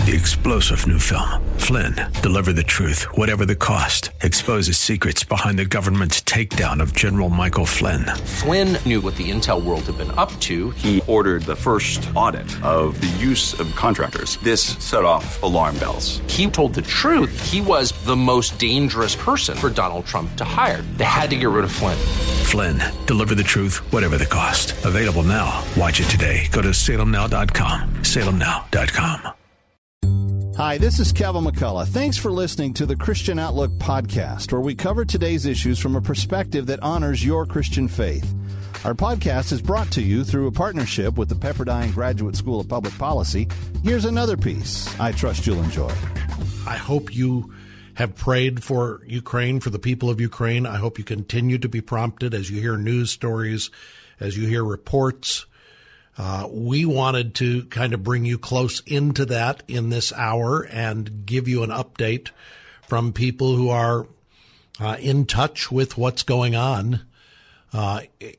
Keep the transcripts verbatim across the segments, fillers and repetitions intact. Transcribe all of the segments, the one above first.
The explosive new film, Flynn, deliver the truth, whatever the cost, exposes secrets behind the government's takedown of General Michael Flynn. Flynn knew what the intel world had been up to. He ordered the first audit of the use of contractors. This set off alarm bells. He told the truth. He was the most dangerous person for Donald Trump to hire. They had to get rid of Flynn. Flynn, deliver the truth, whatever the cost. Available now. Watch it today. Go to salem now dot com. salem now dot com. Hi, this is Kevin McCullough. Thanks for listening to the Christian Outlook podcast, where we cover today's issues from a perspective that honors your Christian faith. Our podcast is brought to you through a partnership with the Pepperdine Graduate School of Public Policy. Here's another piece I trust you'll enjoy. I hope you have prayed for Ukraine, for the people of Ukraine. I hope you continue to be prompted as you hear news stories, as you hear reports. Uh, we wanted to kind of bring you close into that in this hour and give you an update from people who are uh, in touch with what's going on uh,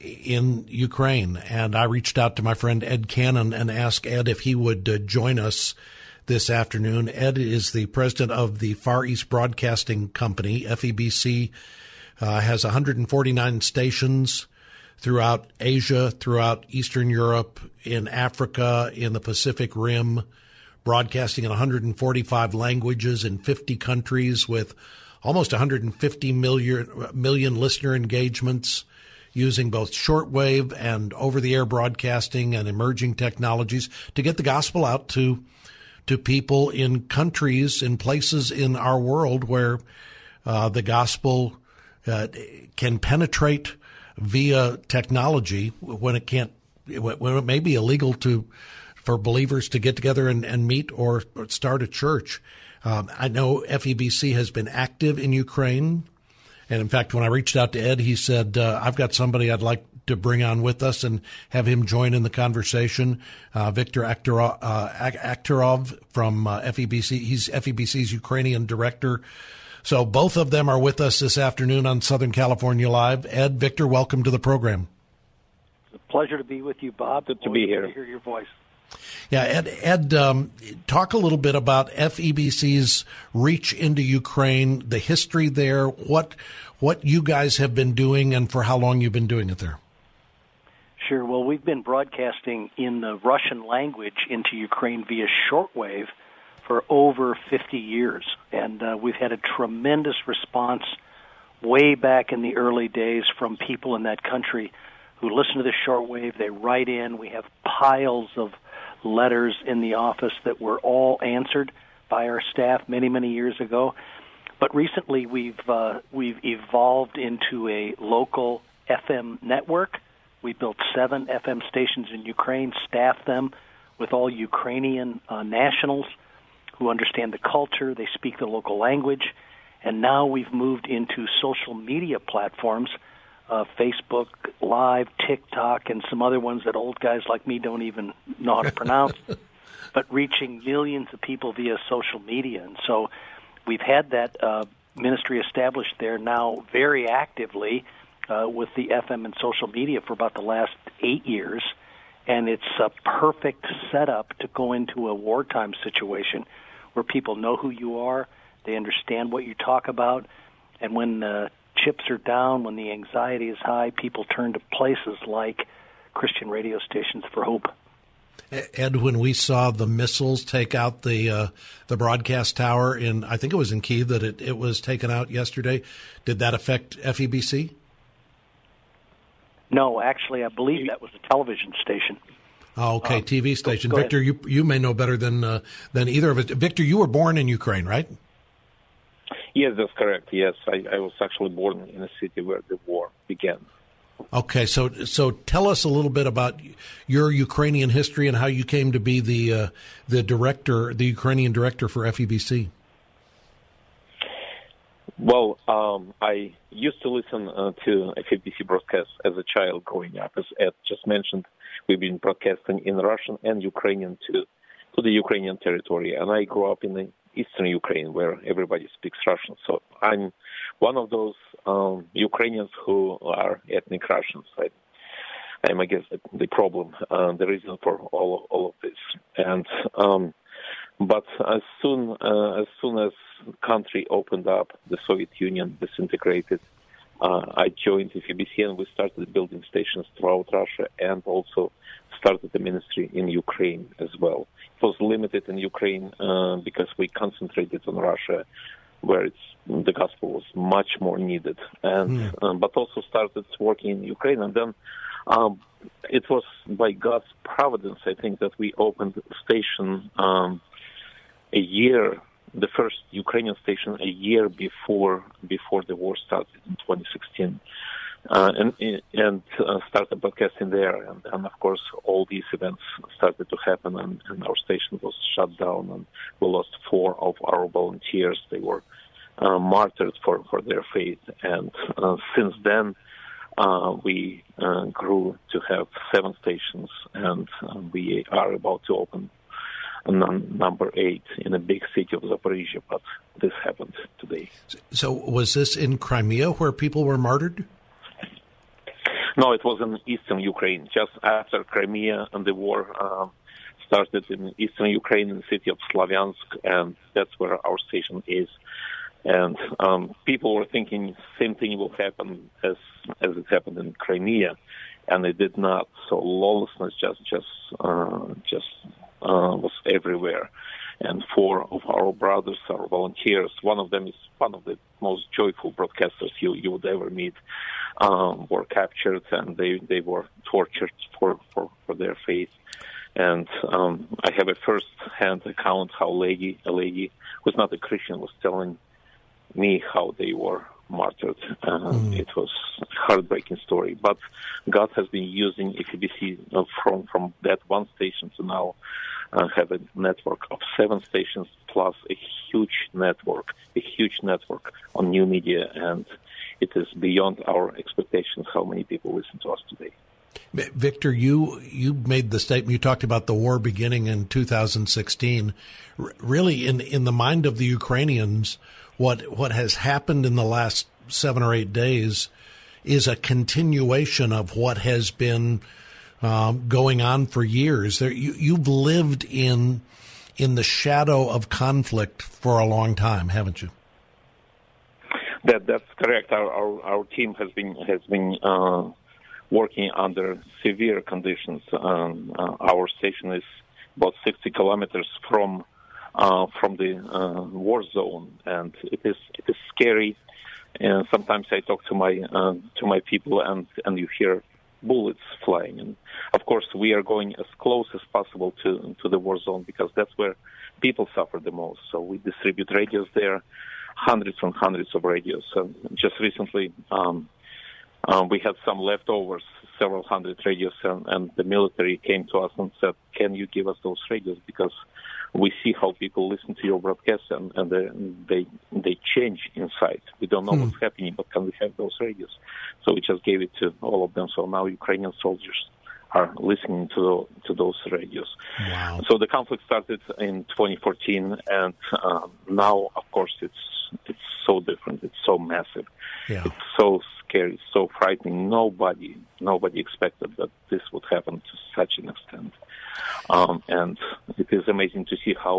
in Ukraine. And I reached out to my friend Ed Cannon and asked Ed if he would uh, join us this afternoon. Ed is the president of the Far East Broadcasting Company. F E B C uh, has one hundred forty-nine stations throughout Asia, throughout Eastern Europe, in Africa, in the Pacific Rim, broadcasting in one hundred forty-five languages in fifty countries with almost one hundred fifty million, million listener engagements using both shortwave and over-the-air broadcasting and emerging technologies to get the gospel out to to people in countries, in places in our world where uh, the gospel uh, can penetrate via technology when it can't, when it may be illegal to, for believers to get together and, and meet or, or start a church. Um, I know F E B C has been active in Ukraine. And in fact, when I reached out to Ed, he said, uh, I've got somebody I'd like to bring on with us and have him join in the conversation. Uh, Victor Akhtarov, uh, Akhtarov from uh, F E B C. He's F E B C's Ukrainian director. So both of them are with us this afternoon on Southern California Live. Ed, Victor, welcome to the program. It's a pleasure to be with you, Bob. Good to be here. To hear your voice. Yeah, Ed, Ed um, talk a little bit about F E B C's reach into Ukraine, the history there, what what you guys have been doing, and for how long you've been doing it there. Sure. Well, we've been broadcasting in the Russian language into Ukraine via shortwave for over fifty years, and uh, we've had a tremendous response way back in the early days from people in that country who listen to the shortwave. They write in. We have piles of letters in the office that were all answered by our staff many, many years ago. But recently we've uh, we've evolved into a local F M network. We built seven F M stations in Ukraine, staffed them with all Ukrainian uh, nationals who understand the culture, they speak the local language, and now we've moved into social media platforms, uh, Facebook Live, TikTok, and some other ones that old guys like me don't even know how to pronounce, but reaching millions of people via social media. And so we've had that uh, ministry established there now very actively uh, with the F M and social media for about the last eight years, and it's a perfect setup to go into a wartime situation where people know who you are, they understand what you talk about, and when the chips are down, when the anxiety is high, people turn to places like Christian radio stations for hope. Ed, when we saw the missiles take out the uh, the broadcast tower in, I think it was in Kyiv that it, it was taken out yesterday, did that affect F E B C? No, actually, I believe that was a television station. Oh, okay, um, T V station. Go, go Victor, you you may know better than uh, than either of us. Victor, you were born in Ukraine, right? Yes, that's correct. Yes, I, I was actually born in a city where the war began. Okay, so so tell us a little bit about your Ukrainian history and how you came to be the uh, the director, the Ukrainian director for F E B C. Well, um, I used to listen uh, to F E B C broadcasts as a child growing up. As Ed just mentioned, we've been broadcasting in Russian and Ukrainian to to the Ukrainian territory, and I grew up in the eastern Ukraine where everybody speaks Russian. So I'm one of those um, Ukrainians who are ethnic Russians. I, I'm, I guess, the problem, uh, the reason for all of, all of this. And um, But as soon uh, as soon as country opened up, the Soviet Union disintegrated. Uh, I joined F E B C and we started building stations throughout Russia and also started the ministry in Ukraine as well. It was limited in Ukraine uh, because we concentrated on Russia, where it's, the gospel was much more needed, and mm. um, but also started working in Ukraine. And then um, it was by God's providence, I think, that we opened a station um, a year. The first Ukrainian station a year before before the war started in twenty sixteen, uh, and and uh, started broadcasting there. And, and of course, all these events started to happen, and, and our station was shut down, and we lost four of our volunteers. They were uh, martyred for, for their faith, and uh, since then uh, we uh, grew to have seven stations, and uh, we are about to open number eight in a big city of Zaporizhia, but this happened today. So was this in Crimea where people were martyred? No, it was in eastern Ukraine, just after Crimea and the war uh, started in eastern Ukraine, in the city of Slavyansk, and that's where our station is. And um, people were thinking same thing will happen as as it happened in Crimea, and it did not. So lawlessness just just uh, just Uh, was everywhere. And four of our brothers, our volunteers, one of them is one of the most joyful broadcasters you, you would ever meet, um, were captured, and they, they were tortured for, for, for their faith. And um, I have a first-hand account how lady, a lady who's not a Christian was telling me how they were martyred. Uh, mm. It was a heartbreaking story. But God has been using F E B C uh, from, from that one station to now uh, have a network of seven stations plus a huge network, a huge network on new media. And it is beyond our expectations how many people listen to us today. Victor, you you made the statement, you talked about the war beginning in two thousand sixteen. R- really, in, in the mind of the Ukrainians, what what has happened in the last seven or eight days is a continuation of what has been um, going on for years. There, you, you've lived in in the shadow of conflict for a long time, haven't you? That that's correct. Our our, our team has been has been uh, working under severe conditions. Um, uh, our station is about sixty kilometers from. Uh, from the uh, war zone, and it is it is scary. And sometimes I talk to my uh, to my people, and, and you hear bullets flying. And of course, we are going as close as possible to to the war zone because that's where people suffer the most. So we distribute radios there, hundreds and hundreds of radios. So just recently, um, uh, we had some leftovers, several hundred radios, and, and the military came to us and said, "Can you give us those radios because we see how people listen to your broadcast and, and they, they they change inside. We don't know hmm. what's happening, but can we have those radios?" So we just gave it to all of them. So now Ukrainian soldiers are listening to to those radios. Wow. So the conflict started in twenty fourteen, and um, now, of course, it's it's so different. It's so massive. Yeah. It's so scary, so frightening. Nobody nobody expected that this would happen to such an extent. Um, and it is amazing to see how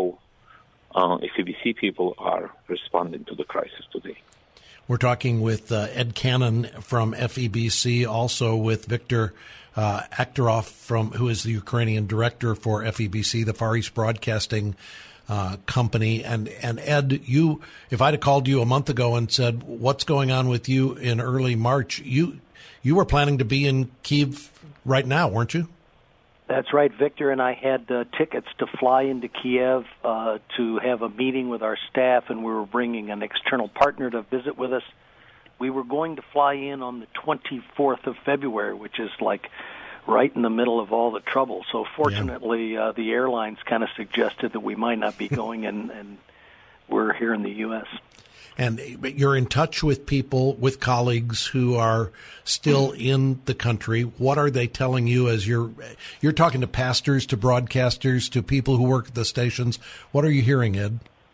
uh, F E B C people are responding to the crisis today. We're talking with uh, Ed Cannon from F E B C, also with Victor uh, Akhtarov, from who is the Ukrainian director for F E B C, the Far East Broadcasting uh, Company. And, and Ed, you, if I'd have called you a month ago and said, "What's going on with you in early March?" you you were planning to be in Kyiv right now, weren't you? That's right. Victor and I had uh, tickets to fly into Kiev uh, to have a meeting with our staff, and we were bringing an external partner to visit with us. We were going to fly in on the twenty-fourth of February, which is like right in the middle of all the trouble. So fortunately, yeah. uh, the airlines kind of suggested that we might not be going, and, and we're here in the U S And you're in touch with people, with colleagues who are still in the country. What are they telling you as you're you're talking to pastors, to broadcasters, to people who work at the stations? What are you hearing, Ed?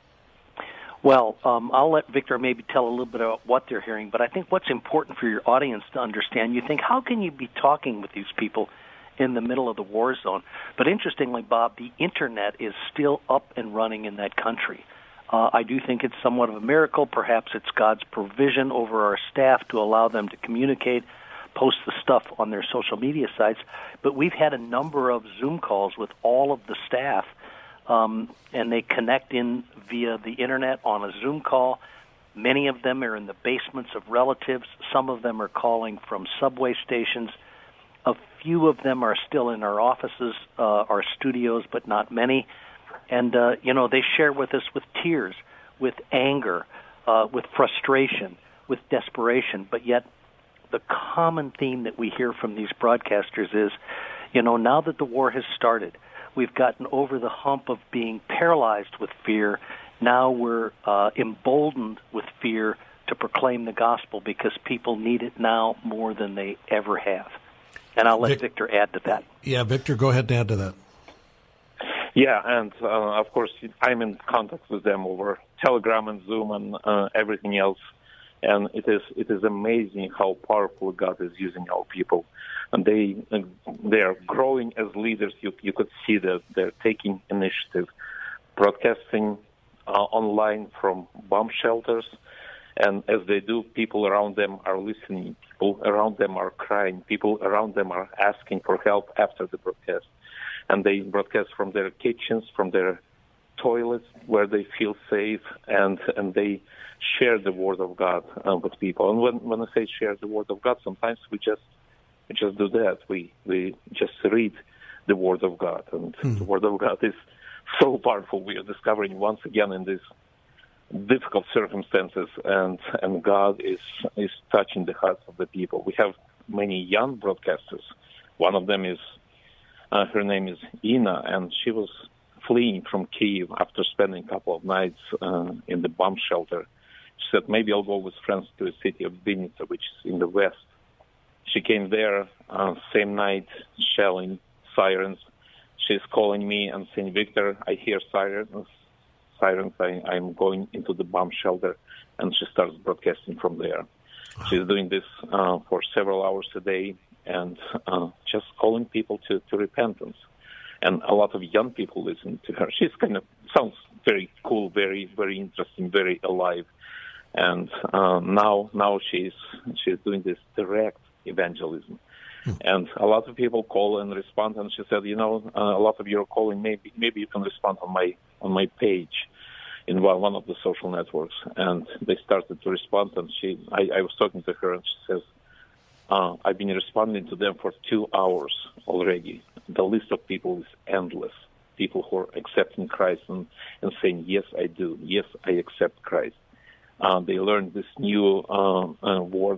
Well, um, I'll let Victor maybe tell a little bit about what they're hearing, but I think what's important for your audience to understand, you think, how can you be talking with these people in the middle of the war zone. But interestingly, Bob, the Internet is still up and running in that country. Uh, I do think it's somewhat of a miracle. Perhaps it's God's provision over our staff to allow them to communicate, post the stuff on their social media sites. But we've had a number of Zoom calls with all of the staff, um, and they connect in via the Internet on a Zoom call. Many of them are in the basements of relatives. Some of them are calling from subway stations. A few of them are still in our offices, uh, our studios, but not many. And, uh, you know, they share with us with tears, with anger, uh, with frustration, with desperation. But yet the common theme that we hear from these broadcasters is, you know, now that the war has started, we've gotten over the hump of being paralyzed with fear. Now we're uh, emboldened with fear to proclaim the gospel because people need it now more than they ever have. And I'll let Vic, Victor add to that. Yeah, Victor, go ahead and add to that. Yeah, and uh, of course, I'm in contact with them over Telegram and Zoom and uh, everything else. And it is it is amazing how powerful God is using our people. And they they are growing as leaders. You you could see that they're taking initiative, broadcasting uh, online from bomb shelters. And as they do, people around them are listening. People around them are crying. People around them are asking for help after the broadcast. And they broadcast from their kitchens, from their toilets, where they feel safe, and, and they share the Word of God uh, with people. And when, when I say share the Word of God, sometimes we just we just do that. We we just read the Word of God. And mm. the Word of God is so powerful. We are discovering once again in these difficult circumstances, and and God is is touching the hearts of the people. We have many young broadcasters. One of them is, uh, her name is Ina, and she was fleeing from Kyiv after spending a couple of nights uh, in the bomb shelter. She said, maybe I'll go with friends to the city of Vinnytsia, which is in the west. She came there, uh, same night, shelling, sirens. She's calling me and saying, Victor, I hear sirens. Sirens, I, I'm going into the bomb shelter, and she starts broadcasting from there. Wow. She's doing this uh, for several hours a day and uh, just calling people to, to repentance. And a lot of young people listen to her. She's kind of sounds very cool, very, very interesting, very alive. And uh, now, now she's she's doing this direct evangelism. Hmm. And a lot of people call and respond. And she said, you know, uh, a lot of you are calling. Maybe maybe you can respond on my on my page in one of the social networks. And they started to respond. And she, I, I was talking to her, and she says, uh, I've been responding to them for two hours already. The list of people is endless. People who are accepting Christ and, and saying, yes, I do. Yes, I accept Christ. Uh, they learned this new uh, uh, word,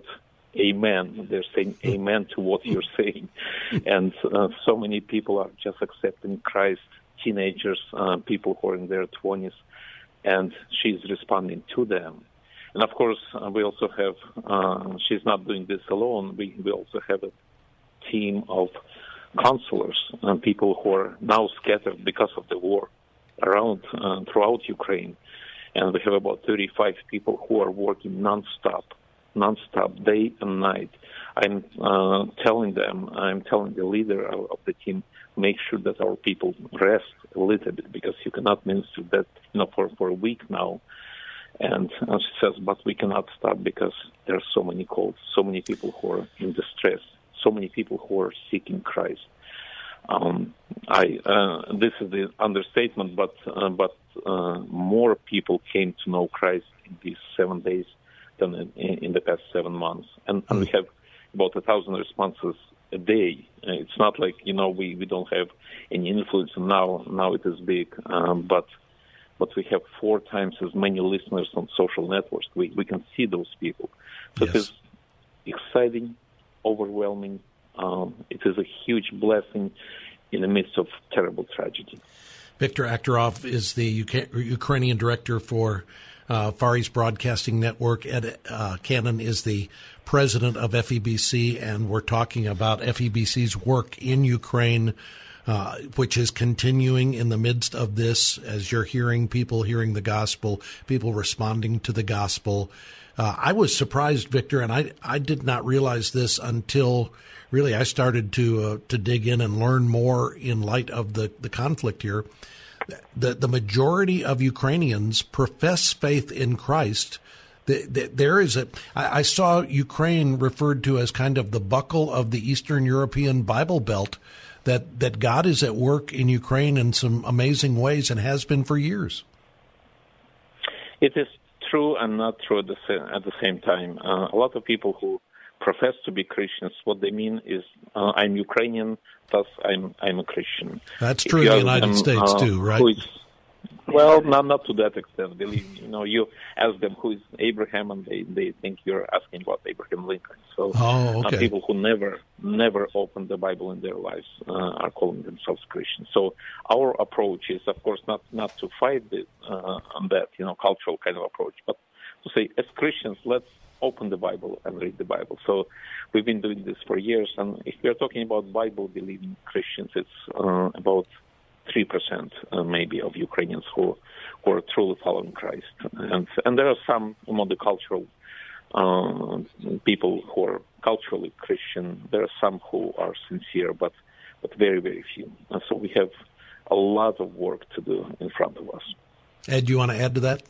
amen. They're saying amen to what you're saying. And uh, so many people are just accepting Christ, teenagers, uh, people who are in their twenties, and she's responding to them. And, of course, uh, we also have, uh, she's not doing this alone. We, we also have a team of counselors and people who are now scattered because of the war around, uh, throughout Ukraine. And we have about thirty-five people who are working nonstop, nonstop, day and night. I'm uh, telling them, I'm telling the leader of, of the team, make sure that our people rest a little bit, because you cannot minister that, you know, for, for a week now. And uh, she says, but we cannot stop because there are so many calls, so many people who are in distress, so many people who are seeking Christ. Um, I uh, this is the understatement, but uh, but uh, more people came to know Christ in these seven days than in, in the past seven months, and, and we have about a thousand responses a day. Uh, it's not like, you know, we, we don't have any influence now. Now it is big, um, but but we have four times as many listeners on social networks. We we can see those people. So yes. It is exciting, overwhelming. Um, it is a huge blessing in the midst of terrible tragedy. Viktor Akhtarov is the U K, Ukrainian director for uh, Far East Broadcasting Network. Ed uh, Cannon is the president of F E B C, and we're talking about F E B C's work in Ukraine, uh, which is continuing in the midst of this, as you're hearing people hearing the gospel, people responding to the gospel. Uh, I was surprised, Victor, and I, I did not realize this until really I started to uh, to dig in and learn more in light of the, the conflict here. The, the majority of Ukrainians profess faith in Christ. The, the, there is a, I, I saw Ukraine referred to as kind of the buckle of the Eastern European Bible Belt, that, that God is at work in Ukraine in some amazing ways and has been for years. It is true and not true at the same, at the same time. Uh, a lot of people who profess to be Christians, what they mean is, uh, I'm Ukrainian, thus I'm I'm a Christian. That's true in the United them, States uh, too, right? Is, well, not not to that extent. Believe me, you know, you ask them who is Abraham, and they, they think you're asking about Abraham Lincoln. So, oh, okay. uh, people who never never opened the Bible in their lives uh, are calling themselves Christians. So, our approach is, of course, not not to fight the, uh, on that, you know, cultural kind of approach, but to say, as Christians, let's open the Bible and read the Bible. So we've been doing this for years, and if we're talking about Bible-believing Christians, it's uh, about three percent uh, maybe of Ukrainians who, who are truly following Christ. And and there are some among the cultural uh, people who are culturally Christian. There are some who are sincere, but, but very, very few. And so we have a lot of work to do in front of us. Ed, do you want to add to that?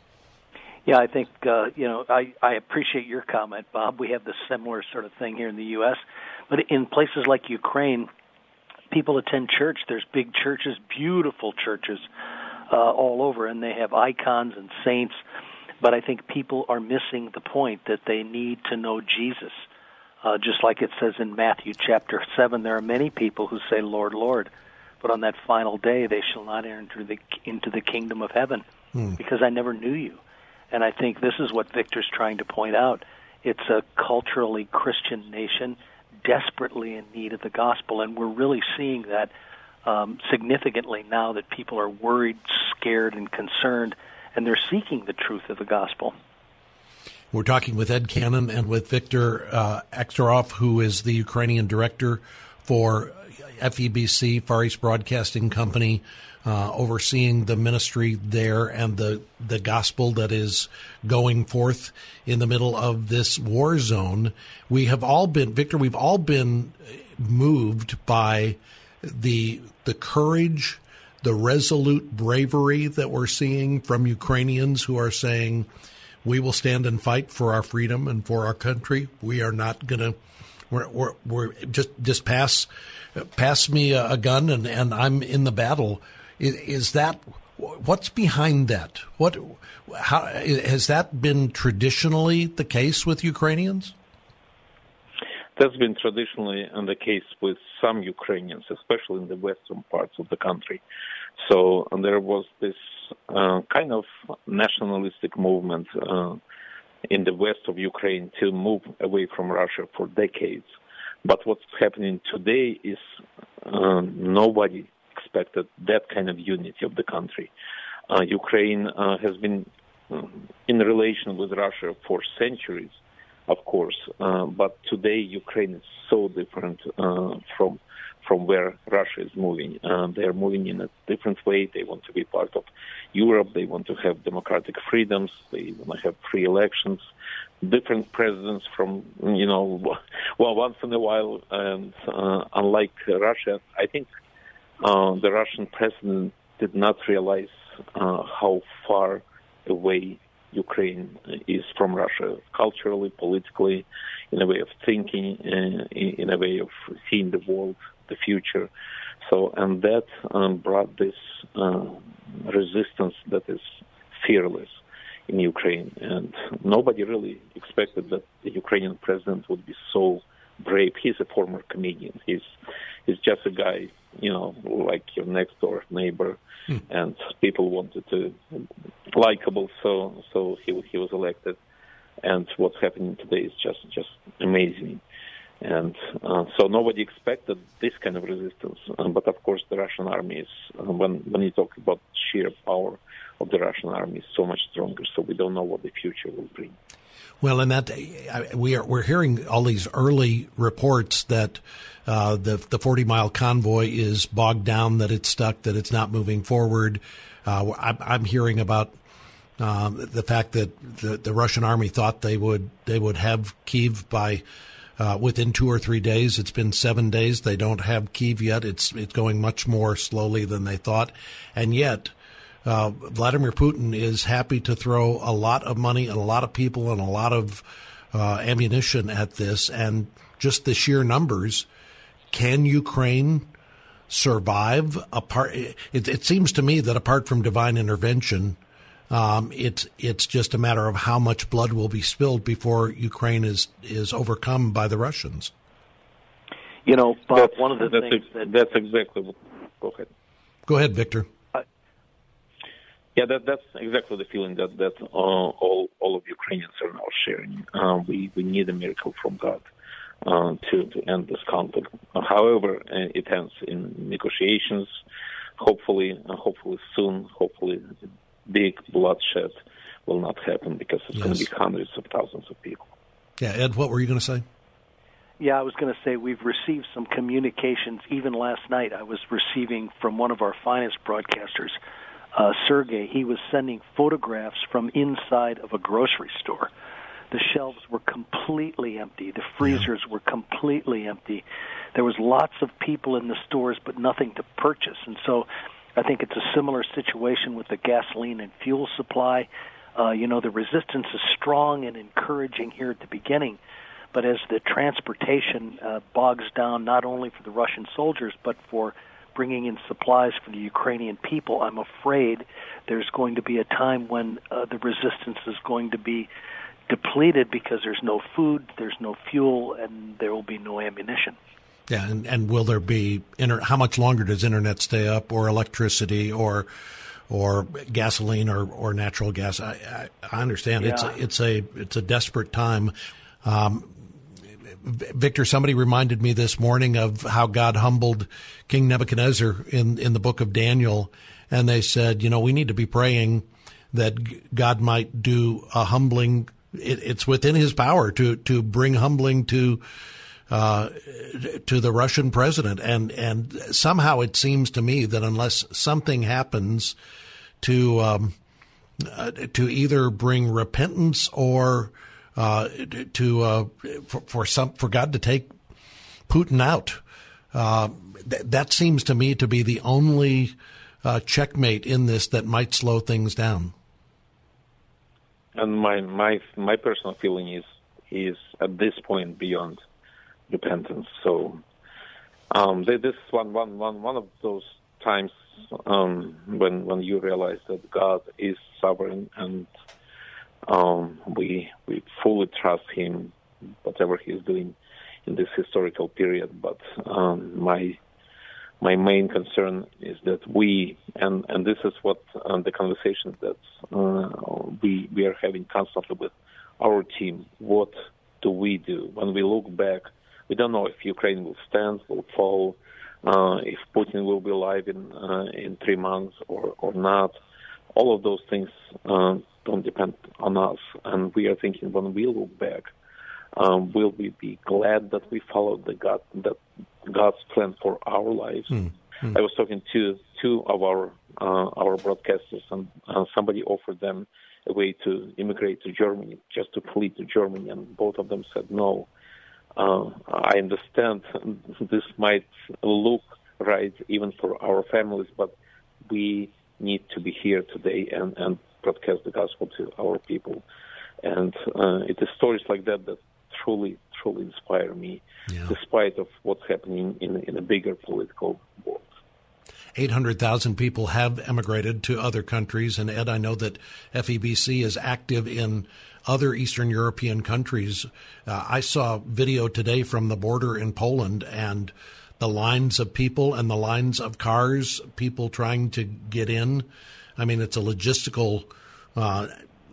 Yeah, I think, uh, you know, I, I appreciate your comment, Bob. We have the similar sort of thing here in the U S, but in places like Ukraine, people attend church. There's big churches, beautiful churches uh, all over, and they have icons and saints, but I think people are missing the point that they need to know Jesus. Uh, just like it says in Matthew chapter seven, there are many people who say, Lord, Lord, but on that final day they shall not enter the, into the kingdom of heaven hmm. because I never knew you. And I think this is what Victor's trying to point out. It's a culturally Christian nation desperately in need of the gospel, and we're really seeing that um, significantly now that people are worried, scared, and concerned, and they're seeking the truth of the gospel. We're talking with Ed Cannon and with Victor uh, Ektorov, who is the Ukrainian director for F E B C, Far East Broadcasting Company, Uh, overseeing the ministry there and the, the gospel that is going forth in the middle of this war zone. We have all been, Victor, we've all been moved by the the courage, the resolute bravery that we're seeing from Ukrainians who are saying, we will stand and fight for our freedom and for our country. We are not going to, we're, we're, we're just, just pass, pass me a, a gun and, and I'm in the battle. Is that, what's behind that? What, how, has that been traditionally the case with Ukrainians? That's been traditionally the case with some Ukrainians, especially in the western parts of the country. So there was this uh, kind of nationalistic movement uh, in the west of Ukraine to move away from Russia for decades. But what's happening today is uh, nobody expected that kind of unity of the country. Uh, Ukraine uh, has been uh, in relation with Russia for centuries, of course, uh, but today Ukraine is so different uh, from from where Russia is moving. Uh, they are moving in a different way. They want to be part of Europe. They want to have democratic freedoms. They want to have free elections, different presidents from, you know, well, once in a while. And uh, unlike Russia, I think Uh, the Russian president did not realize uh, how far away Ukraine is from Russia, culturally, politically, in a way of thinking, uh, in a way of seeing the world, the future. So, and that um, brought this uh, resistance that is fearless in Ukraine. And nobody really expected that the Ukrainian president would be so brave. He's a former comedian. He's he's just a guy, you know, like your next door neighbor, hmm. and people wanted to likable, so so he he was elected. And what's happening today is just just amazing. And uh, so nobody expected this kind of resistance. Um, but of course, the Russian army is, uh, when when you talk about sheer power of the Russian army, is so much stronger. So we don't know what the future will bring. Well, and that we are we're hearing all these early reports that uh, the the forty mile convoy is bogged down, that it's stuck, that it's not moving forward. Uh, I'm, I'm hearing about Um, the fact that the, the Russian army thought they would they would have Kyiv by uh, within two or three days. It's been seven days. They don't have Kyiv yet. It's it's going much more slowly than they thought, and yet uh, Vladimir Putin is happy to throw a lot of money and a lot of people and a lot of uh, ammunition at this, and just the sheer numbers. Can Ukraine survive? Apart, it, it seems to me that apart from divine intervention. Um, it's it's just a matter of how much blood will be spilled before Ukraine is is overcome by the Russians. You know, Bob, that's, one of the that's things ex- that that's exactly what, go ahead. Go ahead, Victor. Uh, yeah, that that's exactly the feeling that that uh, all all of Ukrainians are now sharing. Uh, we we need a miracle from God uh, to to end this conflict. Uh, however, uh, it ends in negotiations. Hopefully, uh, hopefully soon. Hopefully. Big bloodshed will not happen because it's yes. going to be hundreds of thousands of people. Yeah, Ed, what were you going to say? Yeah, I was going to say we've received some communications. Even last night I was receiving from one of our finest broadcasters, uh, Sergey. He was sending photographs from inside of a grocery store. The shelves were completely empty. The freezers yeah. were completely empty. There was lots of people in the stores but nothing to purchase. And so I think it's a similar situation with the gasoline and fuel supply. Uh, you know, the resistance is strong and encouraging here at the beginning, but as the transportation uh, bogs down not only for the Russian soldiers but for bringing in supplies for the Ukrainian people, I'm afraid there's going to be a time when uh, the resistance is going to be depleted because there's no food, there's no fuel, and there will be no ammunition. Yeah, and, and will there be inter- how much longer does internet stay up, or electricity, or or gasoline, or, or natural gas? I, I, I understand yeah. it's a, it's a it's a desperate time. Um, Victor, somebody reminded me this morning of how God humbled King Nebuchadnezzar in in the book of Daniel, and they said, you know, we need to be praying that God might do a humbling. It, it's within His power to to bring humbling to. Uh, to the Russian president. And, and somehow it seems to me that unless something happens to, um, uh, to either bring repentance or, uh, to, uh, for, for some, for God to take Putin out, uh, th- that seems to me to be the only, uh, checkmate in this that might slow things down. And my, my, my personal feeling is, is at this point beyond repentance. So um, this is one, one, one, one of those times um, when when you realize that God is sovereign and um, we we fully trust Him, whatever He is doing in this historical period. But um, my my main concern is that we and, and this is what uh, the conversation that uh, we we are having constantly with our team. What do we do when we look back? We don't know if Ukraine will stand, will fall, uh, if Putin will be alive in uh, in three months or, or not. All of those things uh, don't depend on us. And we are thinking when we look back, um, will we be glad that we followed the God, that God's plan for our lives? Mm-hmm. I was talking to two of our uh, our broadcasters, and uh, somebody offered them a way to immigrate to Germany, just to flee to Germany, and both of them said no. Uh, I understand this might look right even for our families, but we need to be here today and, and broadcast the gospel to our people. And uh, it is stories like that that truly, truly inspire me, yeah. despite of what's happening in, in a bigger political world. eight hundred thousand people have emigrated to other countries. And, Ed, I know that F E B C is active in other Eastern European countries. Uh, I saw video today from the border in Poland, and the lines of people and the lines of cars, people trying to get in. I mean, it's a logistical uh,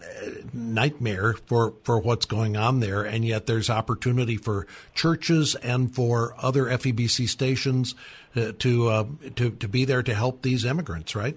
nightmare for, for what's going on there, and yet there's opportunity for churches and for other F E B C stations uh, to, uh, to to be there to help these immigrants, right?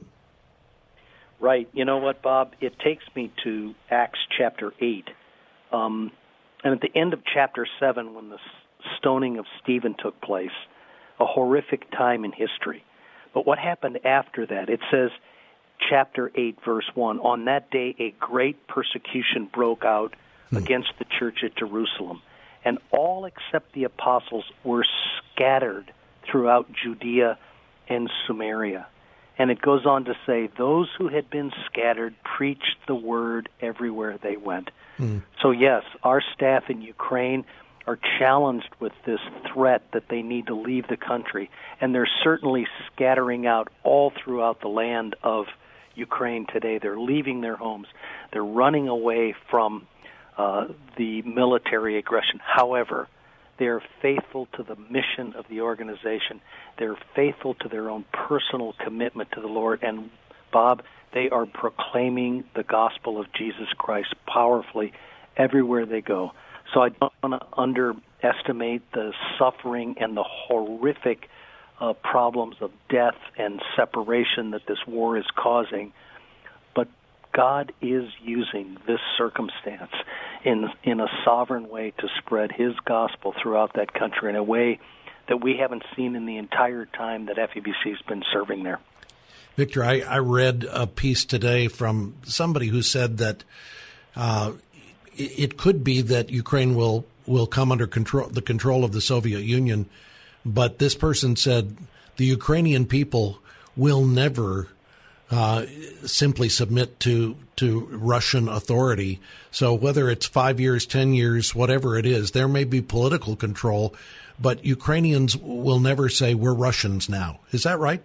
Right. You know what, Bob? It takes me to Acts chapter eight. Um, and at the end of chapter seven, when the stoning of Stephen took place, a horrific time in history. But what happened after that? It says, chapter eight, verse one, on that day a great persecution broke out hmm. against the church at Jerusalem, and all except the apostles were scattered throughout Judea and Samaria. And it goes on to say, those who had been scattered preached the word everywhere they went. Hmm. So yes, our staff in Ukraine are challenged with this threat that they need to leave the country, and they're certainly scattering out all throughout the land of Ukraine today. They're leaving their homes. They're running away from uh, the military aggression. However, they're faithful to the mission of the organization. They're faithful to their own personal commitment to the Lord. And, Bob, they are proclaiming the gospel of Jesus Christ powerfully everywhere they go. So I don't want to underestimate the suffering and the horrific uh, problems of death and separation that this war is causing. But God is using this circumstance in in a sovereign way to spread His gospel throughout that country in a way that we haven't seen in the entire time that F E B C has been serving there. Victor, I, I read a piece today from somebody who said that uh, it, it could be that Ukraine will, will come under control the control of the Soviet Union, but this person said the Ukrainian people will never uh, simply submit to to Russian authority. So whether it's five years, ten years, whatever it is, there may be political control, but Ukrainians will never say we're Russians now. Is that right?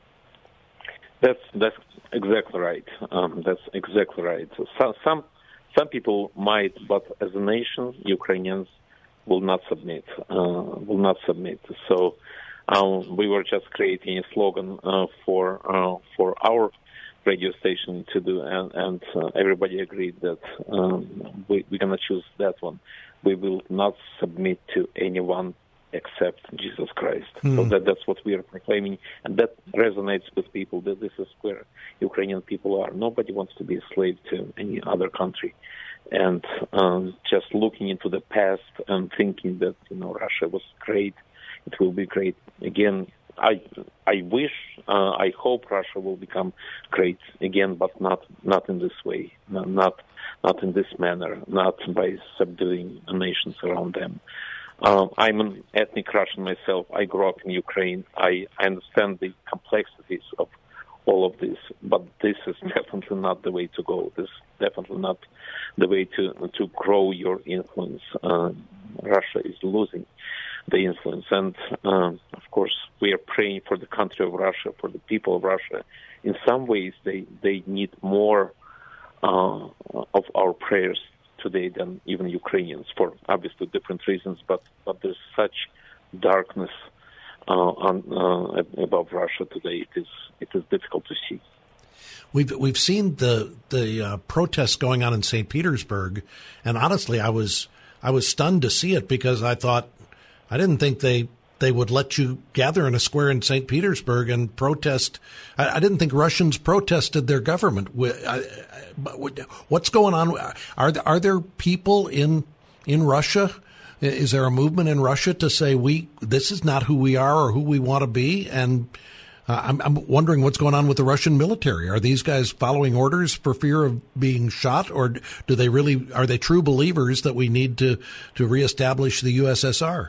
That's that's exactly right. Um, that's exactly right. So, some some people might, but as a nation, Ukrainians will not submit. Uh, will not submit. So um, we were just creating a slogan uh, for uh, for our radio station to do, and, and uh, everybody agreed that um, we, we're going to choose that one. We will not submit to anyone except Jesus Christ. Mm. So that that's what we are proclaiming, and that resonates with people, that this is where Ukrainian people are. Nobody wants to be a slave to any other country. And um, just looking into the past and thinking that, you know, Russia was great, it will be great again. I I wish, uh, I hope Russia will become great again, but not not in this way, not not in this manner, not by subduing nations around them. Uh, I'm an ethnic Russian myself. I grew up in Ukraine. I, I understand the complexities of all of this, but this is definitely not the way to go. This is definitely not the way to to grow your influence. Uh, Russia is losing the influence, and um, of course we are praying for the country of Russia, for the people of Russia. In some ways, they they need more uh, of our prayers today than even Ukrainians, for obviously different reasons, but, but there's such darkness uh, on, uh, above Russia today. It is it is difficult to see. We've we've seen the the uh, protests going on in Saint Petersburg, and honestly, I was I was stunned to see it, because I thought I didn't think they they would let you gather in a square in Saint Petersburg and protest. I, I didn't think Russians protested their government. I, What's going on? Are there, are there people in in Russia? Is there a movement in Russia to say we this is not who we are or who we want to be? And uh, I'm, I'm wondering what's going on with the Russian military. Are these guys following orders for fear of being shot, or do they really are they true believers that we need to to reestablish the U S S R?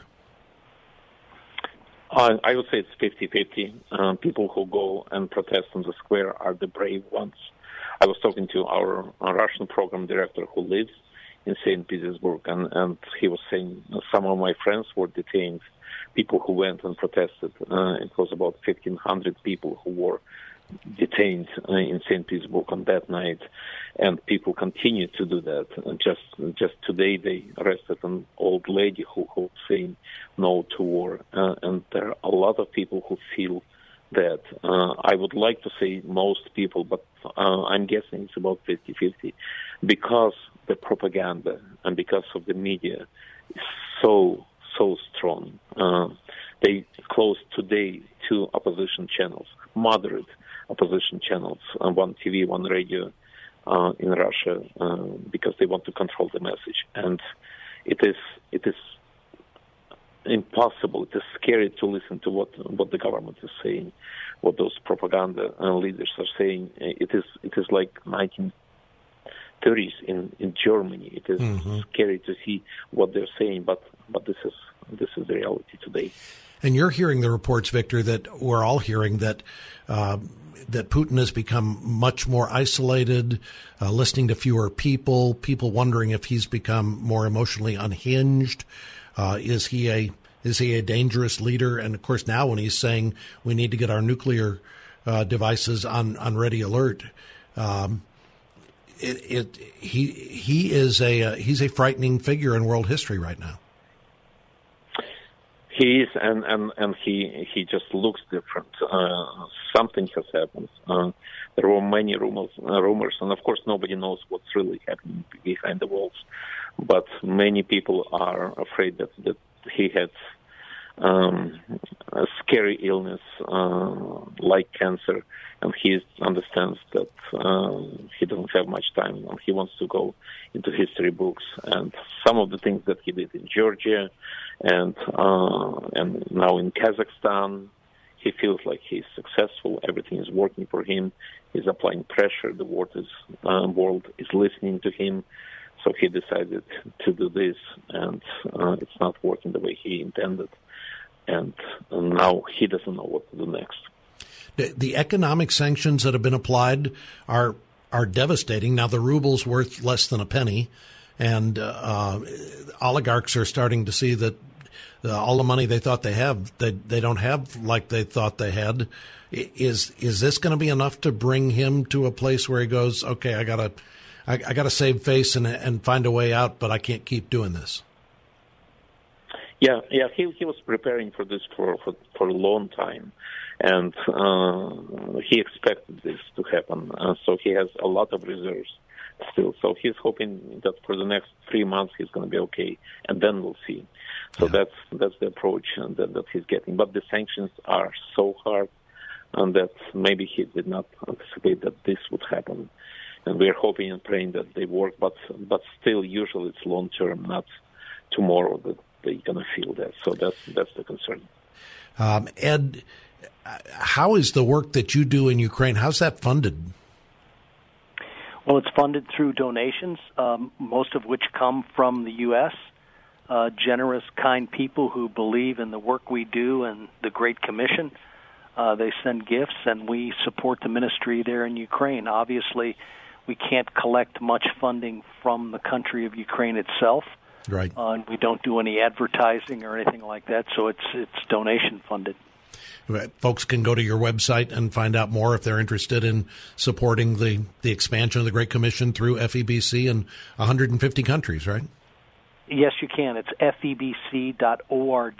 Uh, I would say it's fifty-fifty. Um, people who go and protest on the square are the brave ones. I was talking to our, our Russian program director who lives in Saint Petersburg, and, and he was saying some of my friends were detained, people who went and protested. Uh, it was about fifteen hundred people who were detained uh, in Saint Petersburg on that night, and people continue to do that. And just just today they arrested an old lady who was saying no to war, uh, and there are a lot of people who feel that. Uh, I would like to say most people, but uh, I'm guessing it's about fifty-fifty, because the propaganda and because of the media is so, so strong. Uh, they closed today two opposition channels, moderate opposition channels, uh, one T V, one radio uh, in Russia, uh, because they want to control the message. And it is it is impossible. It is scary to listen to what what the government is saying, what those propaganda uh, leaders are saying. It is it is like nineteen thirties in, in Germany. It is mm-hmm. scary to see what they're saying, but but this is this is the reality today. And you're hearing the reports, Victor, that we're all hearing, that uh, that Putin has become much more isolated, uh, listening to fewer people, people wondering if he's become more emotionally unhinged. Uh, is he a is he a dangerous leader? And, of course, now when he's saying we need to get our nuclear uh, devices on, on ready alert, um, it, it he he is a uh, he's a frightening figure in world history right now. He is, and, and, and he he just looks different. Uh, something has happened. Uh, there were many rumors, uh, rumors, and of course nobody knows what's really happening behind the walls. But many people are afraid that, that he had um, a scary illness uh, like cancer, and he understands that uh, he doesn't have much time, and he wants to go into history books. And some of the things that he did in Georgia and uh, and now in Kazakhstan, he feels like he's successful. Everything is working for him. He's applying pressure. The world is uh, world is listening to him. So he decided to do this, and uh, it's not working the way he intended. And uh, now he doesn't know what to do next. The, the economic sanctions that have been applied are are devastating. Now the ruble's worth less than a penny, and uh, oligarchs are starting to see that uh, all the money they thought they have, they they don't have like they thought they had. Is is this going to be enough to bring him to a place where he goes, okay, I gotta. I, I got to save face and and find a way out, but I can't keep doing this? Yeah, yeah. He he was preparing for this for for, for a long time, and uh, he expected this to happen. Uh, so he has a lot of reserves still. So he's hoping that for the next three months he's going to be okay, and then we'll see. So yeah. that's that's the approach that, that he's getting. But the sanctions are so hard, and that maybe he did not anticipate that this would happen. And we're hoping and praying that they work, but but still, usually it's long term, not tomorrow that they're gonna feel that. So that's that's the concern. Um, Ed, how is the work that you do in Ukraine? How's that funded? Well, it's funded through donations, um, most of which come from the U S Uh, generous, kind people who believe in the work we do and the Great Commission. Uh, they send gifts, and we support the ministry there in Ukraine. Obviously, we can't collect much funding from the country of Ukraine itself. Right. Uh, and we don't do any advertising or anything like that, so it's it's donation funded. Folks can go to your website and find out more if they're interested in supporting the, the expansion of the Great Commission through F E B C in one hundred fifty countries, right? Yes, you can. It's F E B C dot org.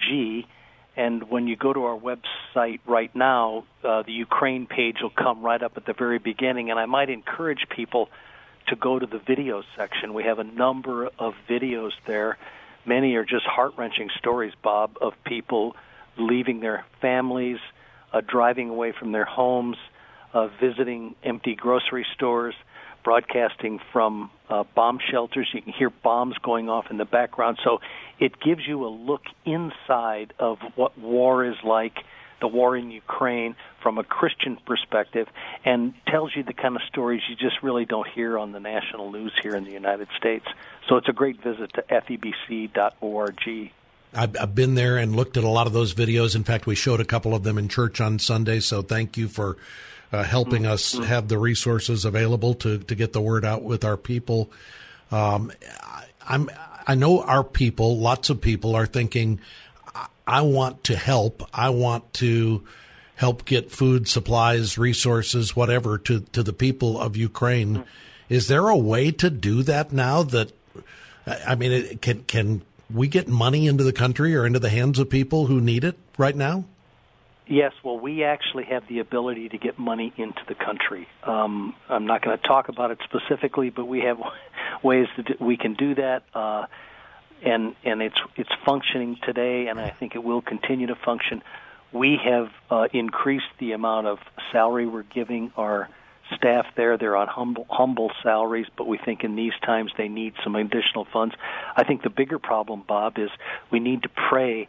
And when you go to our website right now, uh, the Ukraine page will come right up at the very beginning. And I might encourage people to go to the video section. We have a number of videos there. Many are just heart-wrenching stories, Bob, of people leaving their families, uh, driving away from their homes, uh, visiting empty grocery stores, broadcasting from uh, bomb shelters. You can hear bombs going off in the background. So it gives you a look inside of what war is like, the war in Ukraine, from a Christian perspective, and tells you the kind of stories you just really don't hear on the national news here in the United States. So it's a great visit to F E B C dot org. I've, I've been there and looked at a lot of those videos. In fact, we showed a couple of them in church on Sunday, so thank you for Uh, helping mm-hmm. us have the resources available to, to get the word out with our people. Um, I, I'm, I know our people, lots of people are thinking, I, I want to help. I want to help get food, supplies, resources, whatever, to, to the people of Ukraine. Mm-hmm. Is there a way to do that now that, I mean, it, can, can we get money into the country or into the hands of people who need it right now? Yes, well, we actually have the ability to get money into the country. Um, I'm not going to talk about it specifically, but we have ways that we can do that, uh, and and it's it's functioning today, and I think it will continue to function. We have uh, increased the amount of salary we're giving our staff there. They're on humble humble salaries, but we think in these times they need some additional funds. I think the bigger problem, Bob, is we need to pray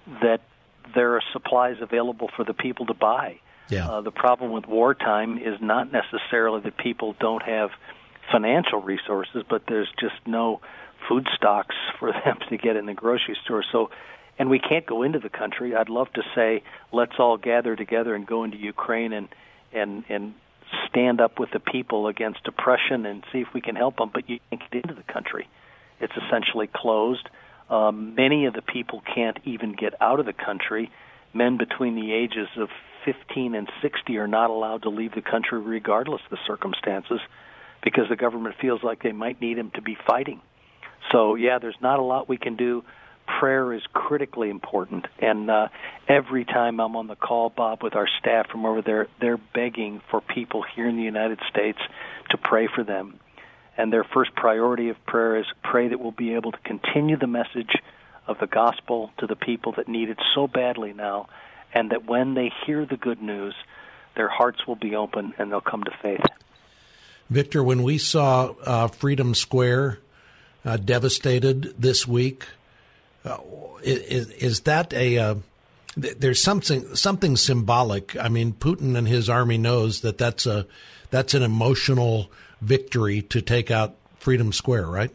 that there are supplies available for the people to buy. Yeah. Uh, the problem with wartime is not necessarily that people don't have financial resources, but there's just no food stocks for them to get in the grocery store. So, and we can't go into the country. I'd love to say, let's all gather together and go into Ukraine and and and stand up with the people against oppression and see if we can help them. But you can't get into the country; it's essentially closed. Um, many of the people can't even get out of the country. Men between the ages of fifteen and sixty are not allowed to leave the country regardless of the circumstances, because the government feels like they might need them to be fighting. So, yeah, there's not a lot we can do. Prayer is critically important, and uh, every time I'm on the call, Bob, with our staff from over there, they're begging for people here in the United States to pray for them. And their first priority of prayer is pray that we'll be able to continue the message of the gospel to the people that need it so badly now, and that when they hear the good news, their hearts will be open and they'll come to faith. Victor, when we saw uh, Freedom Square uh, devastated this week, uh, is, is that a uh, th- there's something something symbolic? I mean, Putin and his army knows that that's a that's an emotional victory to take out Freedom Square, right?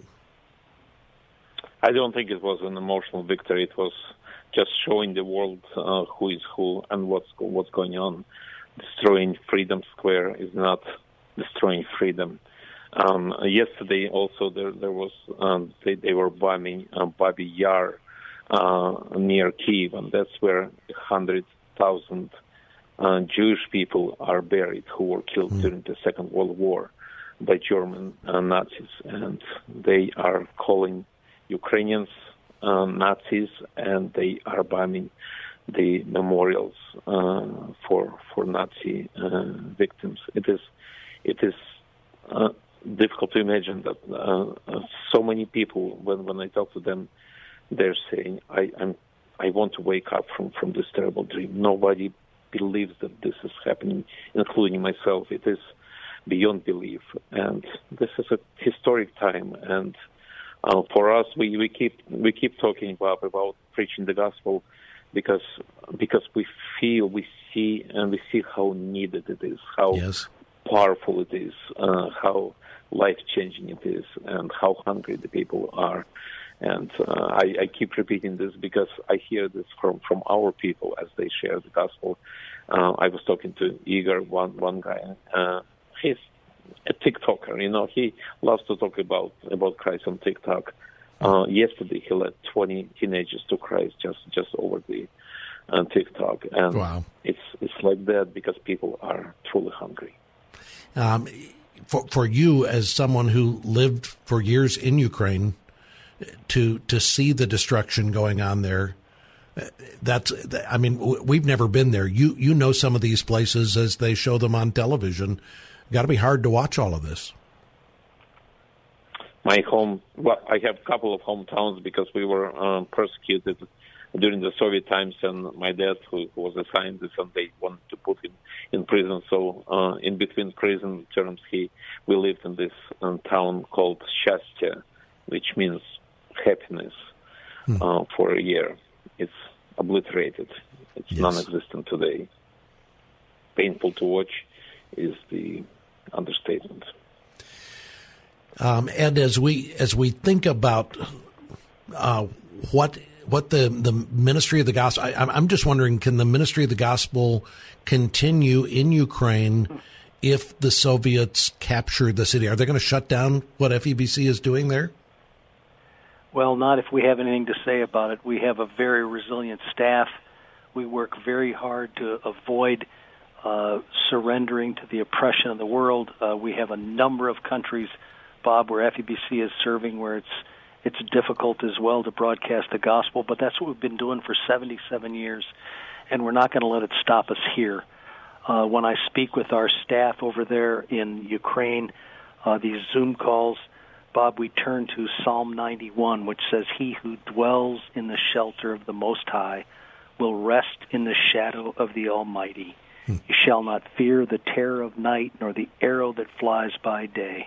I don't think it was an emotional victory. It was just showing the world uh, who is who and what's what's going on. Destroying Freedom Square is not destroying freedom. Um, yesterday, also there there was um, they, they were bombing uh, Babi Yar uh, near Kyiv, and that's where a hundred thousand uh, Jewish people are buried who were killed mm. during the Second World War by German uh, Nazis, and they are calling Ukrainians uh, Nazis, and they are bombing the memorials uh, for for Nazi uh, victims. It is it is uh, difficult to imagine that uh, uh, so many people, when, when I talk to them, they're saying, I I'm, I want to wake up from, from this terrible dream. Nobody believes that this is happening, including myself. It is beyond belief, and this is a historic time. And uh, for us, we, we keep we keep talking about about preaching the gospel, because because we feel, we see, and we see how needed it is, how yes. powerful it is, uh, how life-changing it is, and how hungry the people are. And uh, I, I keep repeating this because I hear this from, from our people as they share the gospel. Uh, I was talking to Igor, one one guy. Uh, he's a TikToker, you know. He loves to talk about about Christ on TikTok. Uh, yesterday, he led twenty teenagers to Christ just, just over the uh, TikTok, and wow. it's it's like that because people are truly hungry. Um, for for you, as someone who lived for years in Ukraine, to to see the destruction going on there, that's I mean we've never been there. You you know some of these places as they show them on television. Got to be hard to watch all of this. My home, well, I have a couple of hometowns because we were um, persecuted during the Soviet times, and my dad, who, who was a scientist, and they wanted to put him in prison. So uh, in between prison terms, he we lived in this um, town called Shastya, which means happiness, hmm. uh, for a year. It's obliterated. It's yes. non-existent today. Painful to watch is the understatement. Um, and as we as we think about uh, what what the, the ministry of the gospel, I, I'm just wondering, can the ministry of the gospel continue in Ukraine if the Soviets capture the city? Are they going to shut down what F E B C is doing there? Well, not if we have anything to say about it. We have a very resilient staff. We work very hard to avoid uh, surrendering to the oppression of the world. Uh, we have a number of countries, Bob, where F E B C is serving, where it's it's difficult as well to broadcast the gospel, but that's what we've been doing for seventy-seven years, and we're not going to let it stop us here. Uh, when I speak with our staff over there in Ukraine, uh, these Zoom calls, Bob, we turn to Psalm ninety-one, which says, "He who dwells in the shelter of the Most High will rest in the shadow of the Almighty. Hmm. You shall not fear the terror of night, nor the arrow that flies by day.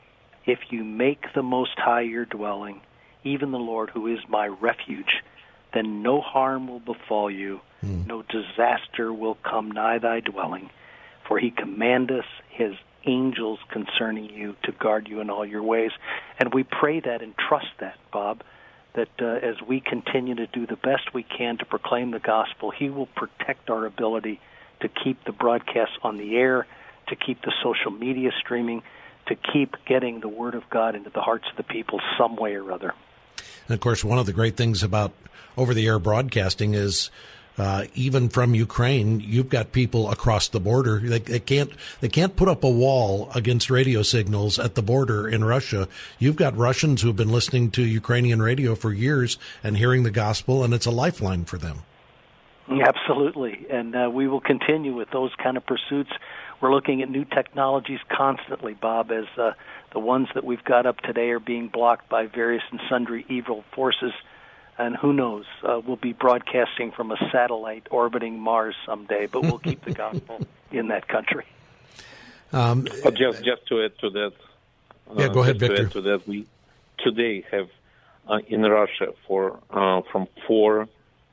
If you make the Most High your dwelling, even the Lord who is my refuge, then no harm will befall you, mm. no disaster will come nigh thy dwelling, for he commandeth his angels concerning you to guard you in all your ways. And we pray that and trust that, Bob, that uh, as we continue to do the best we can to proclaim the gospel, he will protect our ability to keep the broadcasts on the air, to keep the social media streaming, to keep getting the word of God into the hearts of the people some way or other. And, of course, one of the great things about over-the-air broadcasting is uh, even from Ukraine, you've got people across the border. They, they can't they can't put up a wall against radio signals at the border in Russia. You've got Russians who have been listening to Ukrainian radio for years and hearing the gospel, and it's a lifeline for them. Absolutely, and uh, we will continue with those kind of pursuits. We're looking at new technologies constantly, Bob, as uh, the ones that we've got up today are being blocked by various and sundry evil forces. And who knows, uh, we'll be broadcasting from a satellite orbiting Mars someday, but we'll keep the gospel in that country. Um, but just, just to add to that, uh, yeah, go ahead, just Victor. To add to that, we today have uh, in Russia for uh, from four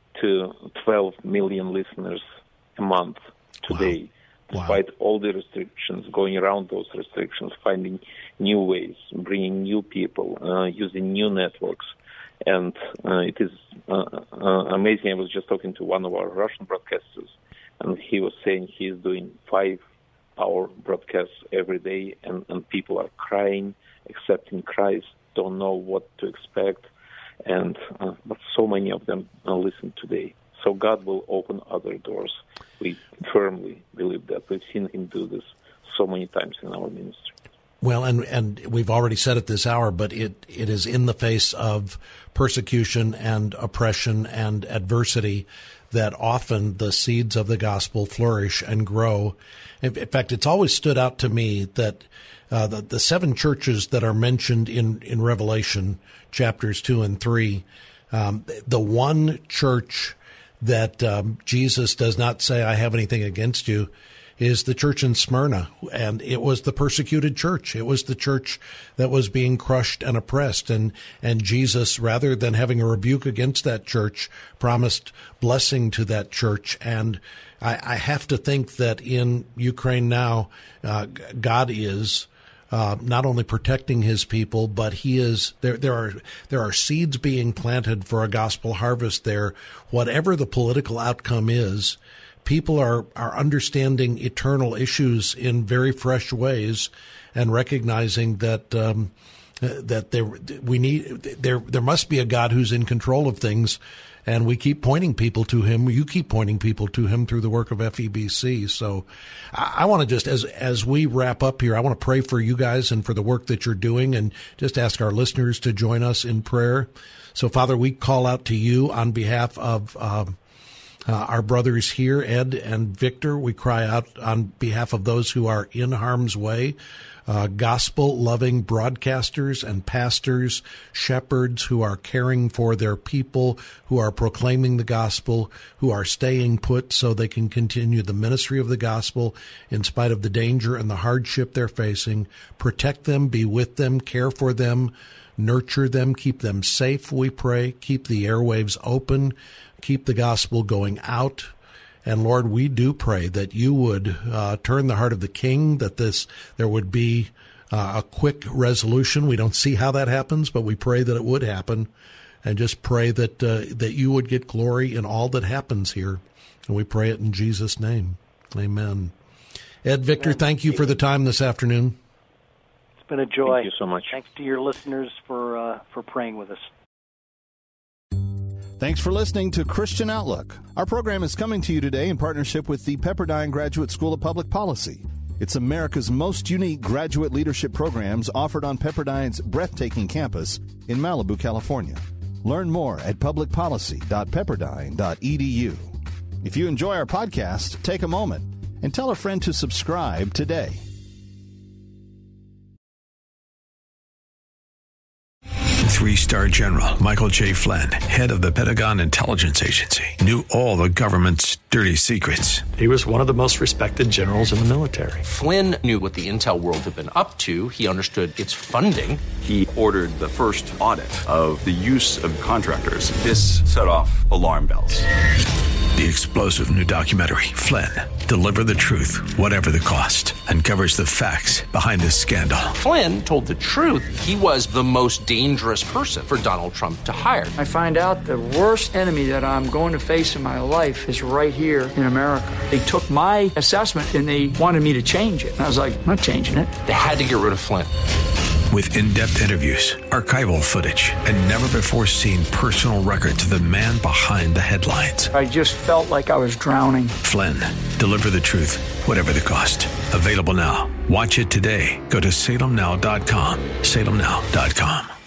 to twelve million listeners a month today. Wow. Despite wow. all the restrictions, going around those restrictions, finding new ways, bringing new people, uh, using new networks. And uh, it is uh, uh, amazing. I was just talking to one of our Russian broadcasters, and he was saying he's doing five-hour broadcasts every day, and, and people are crying, accepting Christ, don't know what to expect, and uh, but so many of them uh, listen today. So God will open other doors. We firmly believe that. We've seen him do this so many times in our ministry. Well, and, and we've already said it this hour, but it, it is in the face of persecution and oppression and adversity that often the seeds of the gospel flourish and grow. In, in fact, it's always stood out to me that uh, the, the seven churches that are mentioned in, in Revelation chapters two and three, um, the one church that um, Jesus does not say, I have anything against you, is the church in Smyrna. And it was the persecuted church. It was the church that was being crushed and oppressed. And, and Jesus, rather than having a rebuke against that church, promised blessing to that church. And I, I have to think that in Ukraine now, uh, God is Uh, not only protecting his people, but he is there. There are there are seeds being planted for a gospel harvest there. Whatever the political outcome is, people are are understanding eternal issues in very fresh ways, and recognizing that um, that there we need there there must be a God who's in control of things. And we keep pointing people to him. You keep pointing people to him through the work of F E B C. So I, I want to just, as as we wrap up here, I want to pray for you guys and for the work that you're doing, and just ask our listeners to join us in prayer. So, Father, we call out to you on behalf of um, uh, our brothers here, Ed and Victor. We cry out on behalf of those who are in harm's way. Uh, gospel-loving broadcasters and pastors, shepherds who are caring for their people, who are proclaiming the gospel, who are staying put so they can continue the ministry of the gospel in spite of the danger and the hardship they're facing. Protect them, be with them, care for them, nurture them, keep them safe, we pray. Keep the airwaves open, keep the gospel going out. And Lord, we do pray that you would uh, turn the heart of the king, that this there would be uh, a quick resolution. We don't see how that happens, but we pray that it would happen, and just pray that uh, that you would get glory in all that happens here. And we pray it in Jesus' name. Amen. Ed, Victor, Amen. Thank you for the time this afternoon. It's been a joy. Thank you so much. Thanks to your listeners for uh, for praying with us. Thanks for listening to Christian Outlook. Our program is coming to you today in partnership with the Pepperdine Graduate School of Public Policy. It's America's most unique graduate leadership programs offered on Pepperdine's breathtaking campus in Malibu, California. Learn more at public policy dot pepperdine dot e d u. If you enjoy our podcast, take a moment and tell a friend to subscribe today. Three-star general Michael J. Flynn, head of the Pentagon Intelligence Agency, knew all the government's dirty secrets. He was one of the most respected generals in the military. Flynn knew what the intel world had been up to. He understood its funding. He ordered the first audit of the use of contractors. This set off alarm bells. The explosive new documentary, Flynn, Deliver the Truth, Whatever the Cost, uncovers the facts behind this scandal. Flynn told the truth. He was the most dangerous person for Donald Trump to hire. I find out the worst enemy that I'm going to face in my life is right here in America. They took my assessment and they wanted me to change it. And I was like, I'm not changing it. They had to get rid of Flynn. With in-depth interviews, archival footage, and never-before-seen personal records of the man behind the headlines. I just felt like I was drowning. Flynn, Deliver the Truth, Whatever the Cost. Available now. Watch it today. Go to salem now dot com. salem now dot com.